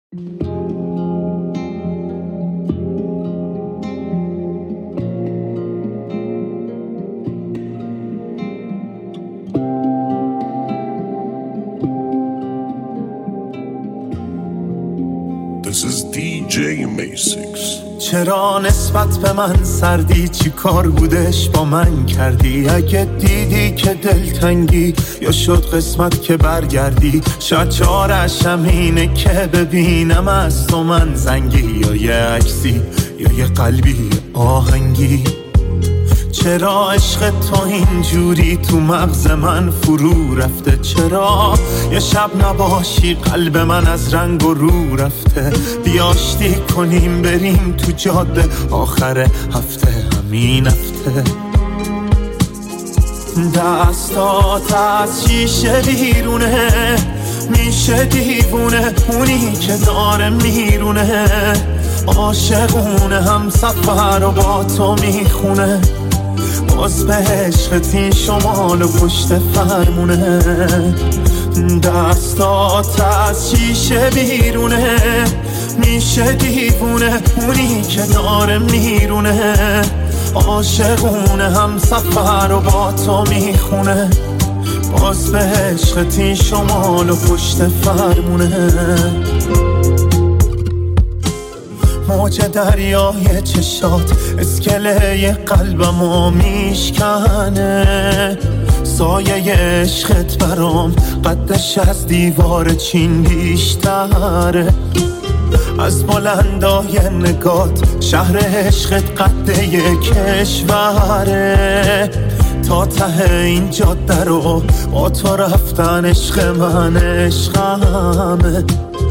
This is DJ May6. چرا نسبت به من سردی؟ چی کار بودش با من کردی؟ اگه دیدی که دلتنگی یا شد قسمت که برگردی، شاید چاره‌شم اینه که ببینم از تو من زنگی، یا یه عکسی یا یه قلبی آهنگی. چرا عشق تو اینجوری تو مغز من فرو رفته؟ چرا یه شب نباشی قلب من از رنگ و رو رفته؟ بیاشتی کنیم بریم تو جاده آخر هفته، همین هفته. دستات از شیشه بیرونه، میشه دیوونه اونی که داره میرونه، عاشقونه هم سفر و با تو میخونه، باز به عشقتی شمال و پشت فرمونه. دستات از شیشه بیرونه، میشه دیوونه اونی که داره میرونه، عاشقونه هم سفر و با تو میخونه، باز به عشقتی شمال و پشت فرمونه. موج دریای چشات اسکله قلبمو میشکنه، سایه عشقت برام قدش از دیوار چین بیشتره، از بلندای نگات شهر عشقت قد یک کشوره، تا ته این جاده رو با تو رفتن عشق من عشقمه.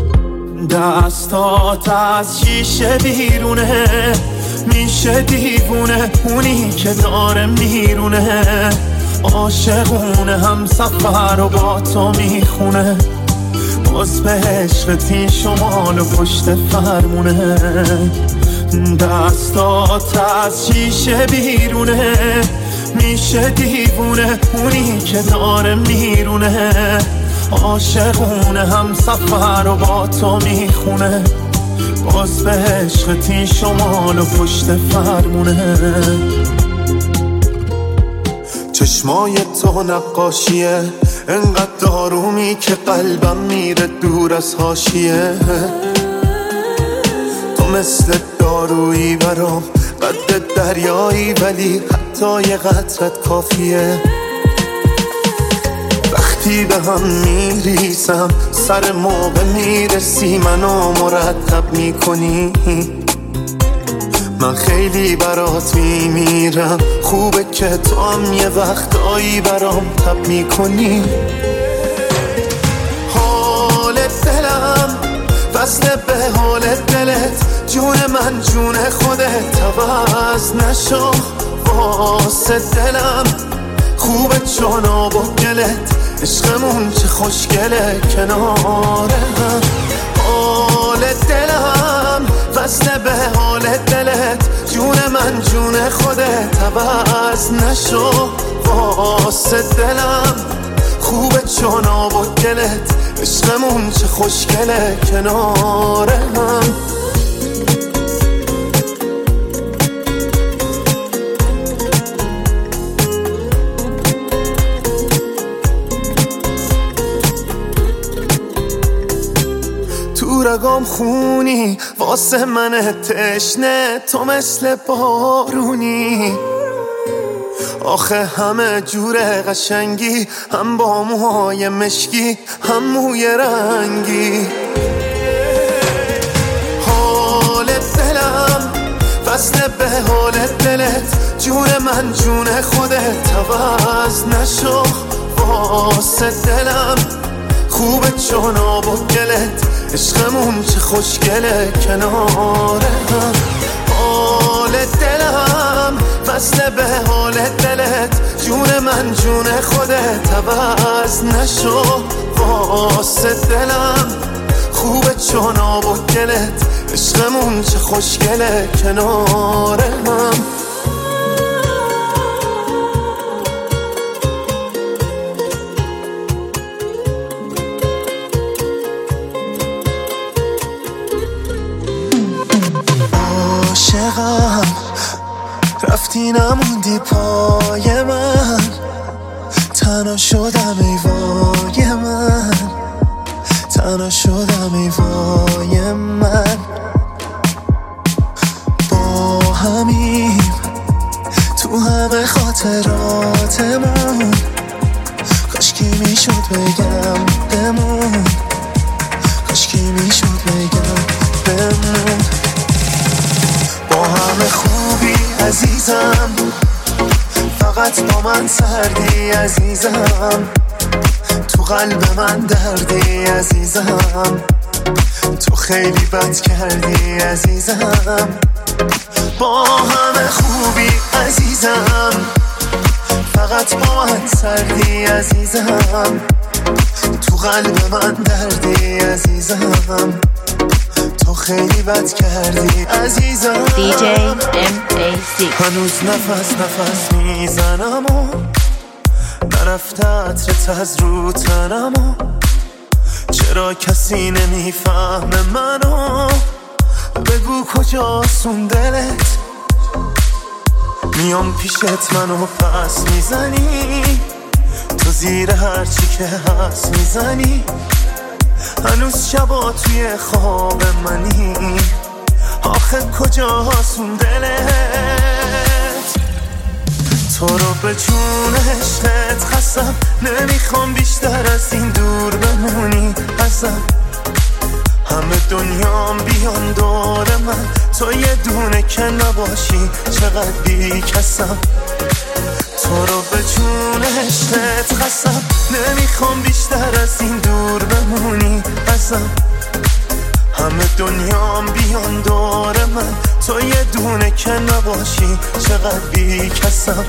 دستات از شیشه بیرونه، میشه دیوونه اونی که داره میرونه، عاشقونه هم سفر و با تو میخونه، باز به عشقتی شمال و پشت فرمونه. دستات از شیشه بیرونه، میشه دیوونه اونی که داره میرونه، عاشقونه هم سفر و با تو میخونه، باز به عشقتی شمال و پشت فرمونه. چشمای تو نقاشیه انقدر دارومی که قلبم میره دور از حاشیه، تو مثل دارویی برام قد دریایی، ولی حتی یه قطرت کافیه. وقتی به هم میریسم سر موقع میرسی منو مرتب میکنی، من خیلی برات میمیرم، خوبه که تو هم یه وقتایی برام تب میکنی. حال دلم وصله به حال دلت، جون من جون خودت، عوض نشو واسه دلم، خوبه چون آب و گلت، عشقمون چه خوشگله کنار هم. حال دلم وصله به حال دلت، جون من جون خودت، عوض نشو واسه دلم، خوبه چون آب و گلت، عشقمون چه خوشگله کنار هم. رگام خونی واسه من تشنه، تو مثل بارونی، آخه همه جور قشنگی، هم با موهای مشکی هم موی رنگی. حال دلم وصله به حال دلت، جون من جون خودت، عوض نشو واسه دلم، خوبه چون آب و گلت، عشقمون چه خوشگله کنار هم. حال دلم وصله به حال دلت، جون من جون خودت، عوض نشو واسه دلم، خوبه چون آب و گلت، عشقمون چه خوشگله کنار هم. عشقم رفتی نموندی پای من، تنها شدم ای وای من، تنها شدم ای وای من. با همیم تو همه خاطراتمون، کاشکی میشد بگم بمون، کاشکی میشد بگم بمون. با همه خوبی عزیزم، فقط با من سردی عزیزم، تو قلب من دردی عزیزم، تو خیلی بد کردی عزیزم. با همه خوبی عزیزم، فقط با من سردی عزیزم، تو قلب من دردی عزیزم، تو خیلی بد کردی عزیزم. DJ MAC. هنوز نفس میزنم و نرفته عطرت از رو تنم و چرا کسی نمیفهمه منو؟ بگو کجاست اون دلت؟ میام پیشت منو پس میزنی، تو زیر هرچی که هست میزنی. هنوز شبا توی خواب منی، آخه کجاست اون دلت؟ تو رو به جون عشقت خستم، نمیخوام بیشتر از این دور بمونی ازم. همه دنیام بیان دور من، تو یه دونه که نباشی چقدر بیکسم. تو رو به جون عشقت خستم، نمیخوام بیشتر از این دور بمونی ازم. همه دنیام بیان دور من، تو یه دونه که نباشی چقدر بیکسم.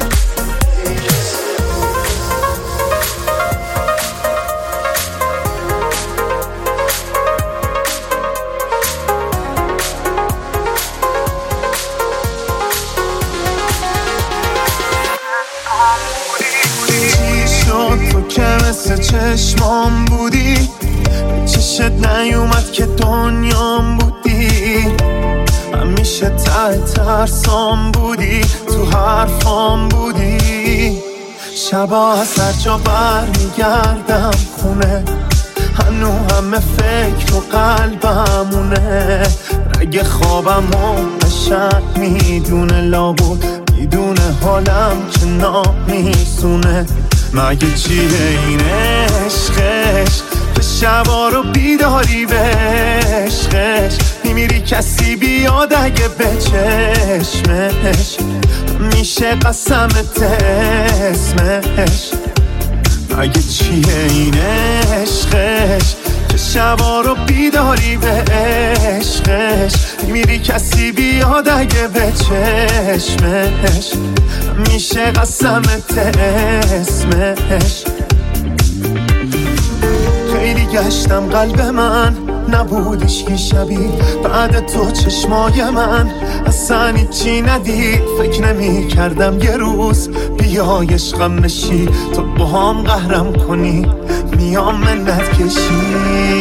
تو که مثل چشمام بودی، چشت نیومد که دنیام بودی. همیشه ته ترسام بودی، تو حرفام بودی. شبا از هر جا برمیگردم خونه، هنو همه فکر و قلبمونه. رگ خوابم و نشد میدونه، لابود میدونه حالم که نمیسونه. مگه چیه این عشقش که شبا رو بیداری به عشقش؟ میمیری کسی بیاد اگه به چشمش، میشه قسمت اسمش. مگه چیه این عشقش که شبا رو بیداری به عشقش؟ میمیری کسی بیاد اگه به چشمش، میشه قسمت اسمش. خیلی گشتم قلب من، نبودش که شبیه بعد تو چشمای من اصلا هیچی ندید. فکر نمی کردم یه روز بیای عشقم بشی، تو با هم قهرم کنی میام منت کشی.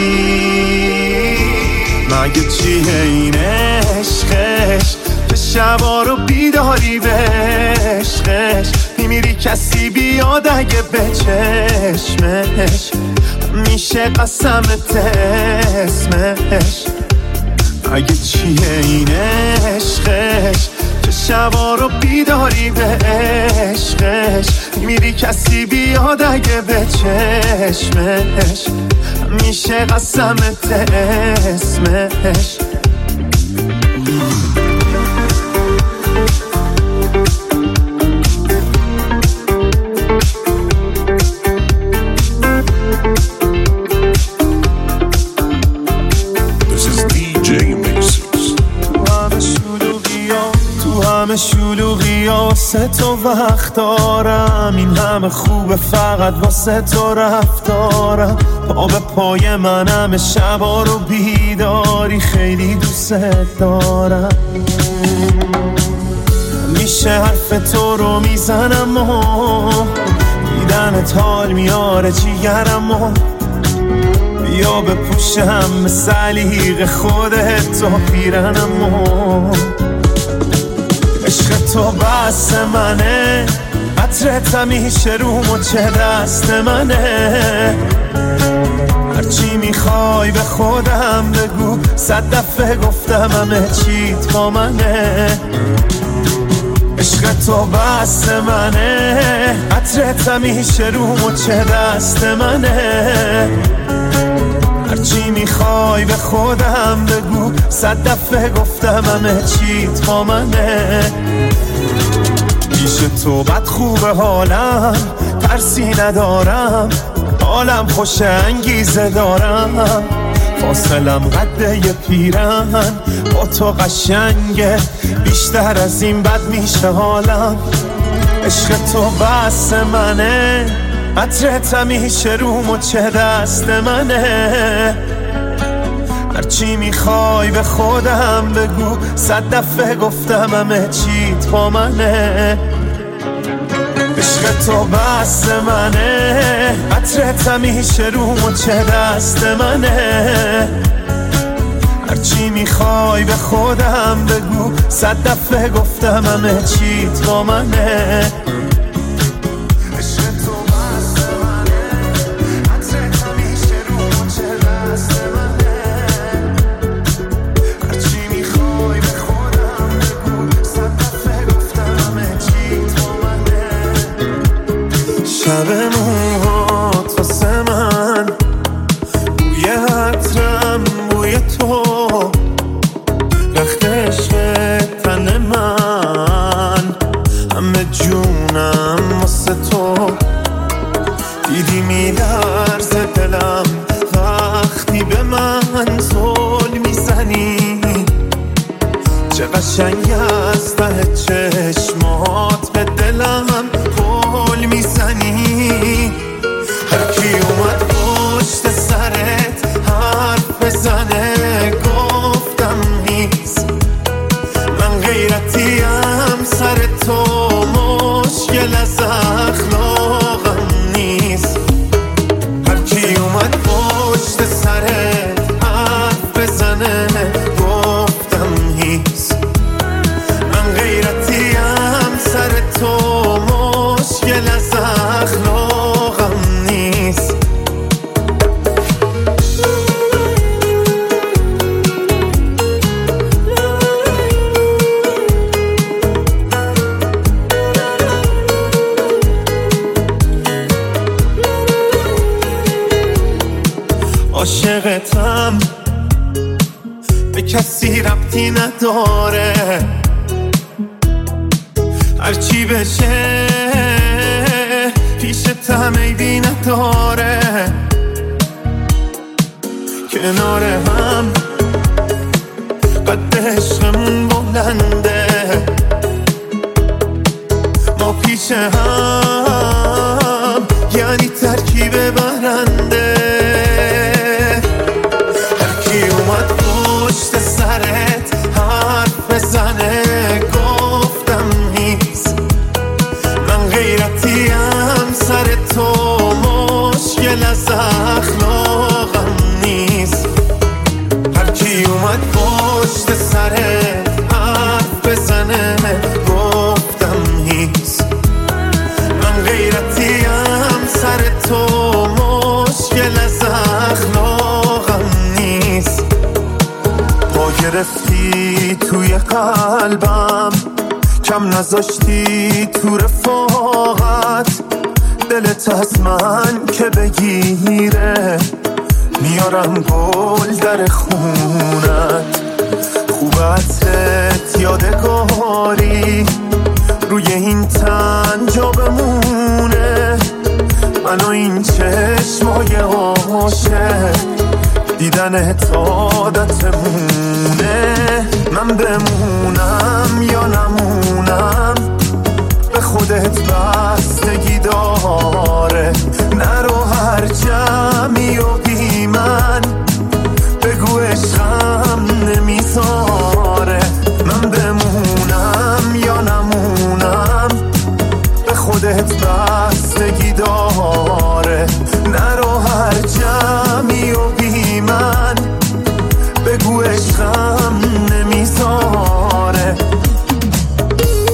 مگه چیه این عشقش که شبا رو بیداری به عشقش؟ میمیری کسی بیاد اگه به چشمش، میشه قسمت اسمش. مگه چیه این عشقش که شبا رو بیداری به عشقش؟ میمیری کسی بیاد اگه به چشمش، میشه قسمت اسمش. همه شلوغی واسه تو وقت دارم، این همه خوبه فقط واسه تو رفتارم. پا به پای من همه شبا رو بیداری، خیلی دوست دارم. میشه حرف تو رو میزنم و دیدنت حال میاره جیگرم و بیا بپوشم سلیق خودت تو پیرنم و عشق تو بس منه، عطرت همیشه روم و چه دست منه. هرچی میخوای به خودم بگو، 100 دفعه گفتم همه چی تو منه. عشق تو بس منه، عطرت همیشه روم و چه دست منه. هرچی میخوای به خودم بگو، 100 دفعه گفتم همه چی تو منه. پیش تو بد خوبه حالم، ترسی ندارم، حالم خوش انگیزه دارم. فاصلم قده یه پیرن، با تو قشنگه، بیشتر از این بد میشه حالم. عشق تو بس منه، عطرت همیشه روم و چه دست منه. هرچی میخوای به خودم بگو، 100 دفعه گفتم همه چی تو منه. عشق تو بس منه، عطرت همیشه روم و چه دست منه. هرچی میخوای به خودم بگو، 100 دفعه گفتم همه چی تو منه. شب موهات واسه من، بوی عطرم بوی تو، رخت عشق تن من، همه جونم واسه تو. دیدی میلرزه دلم وقتی به من زل میزنی، چه قشنگ از ته چشمات به دلم گل میزنی. هر کی اومد پشت سرت حرف بزنه، گفتم نیست، من غیرتیم سر تو، مشکل از اخلاقم نیست. هر کی اومد پشت سرت حرف بزنه، گفتم نیست، من غیرتیم سر تو، مشکل از اخلاقم نیست. عاشقتم، به کسی ربطی نداره، هرچی بشه پیشت هم عیبی نداره. کنار هم قد عشقمون بلنده، ما پیش هم یعنی ترکیب برنده. هر کی اومد پشت سرت حرف بزنه، گفتم نیست، من غیرتیم سر تو، مشکل از اخلاقم نیست. هر کی اومد پشت سرت حرف بزنه، گفتم نیست، من غیرتیم سر تو، مشکل از اخلاقم نیست. پا گرفتی توی قلبم، کم نذاشتی تو رفاقت، دلت از من که بگیره، میارم گل در خونت. خوبتت یادگاری روی این تن جا بمونه، من و این چشمای عاشق، دیدنت عادتمونه. من بمونم یا نمونم، به خودت بستگی داره. نرو هر جمعی و بی من، بگو عشقم نمیذاره. من بمونم یا نمونم، به خودت بستگی داره. نرو هر جمعی و بی من، بگو عشقم نمیذاره.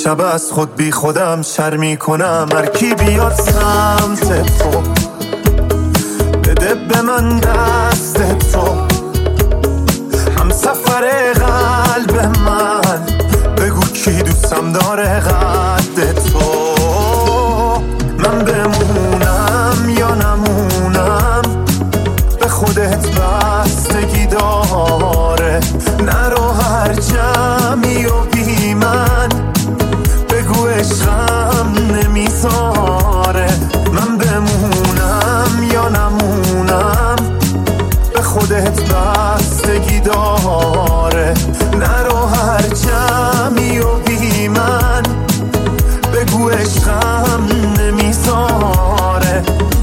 شب از خود بی خودم شرمی کنم. هر کی بیاد سمت تو بده به من دست تو، هم سفر قلب من بگو کی دوستم داره قد تو. من بمونم یا نمونم به خودت بستگی داره. نرو هر جمعی و بی من بگو عشقم نمیذاره. من بمونم یا نمونم به خودت بستگی داره. نرو هر جمعی و بی من بگو عشقم نمیذاره.